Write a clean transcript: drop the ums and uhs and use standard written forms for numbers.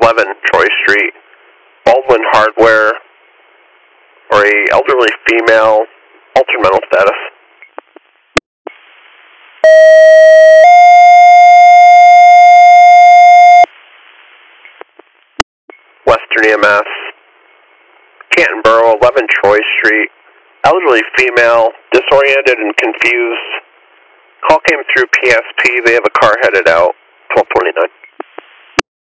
11 Troy Street, Baldwin Hardware, or a elderly female, altered mental status. Western EMS, Canton Borough, 11 Troy Street, elderly female, disoriented and confused. Call came through PSP. They have a car headed out, 1229.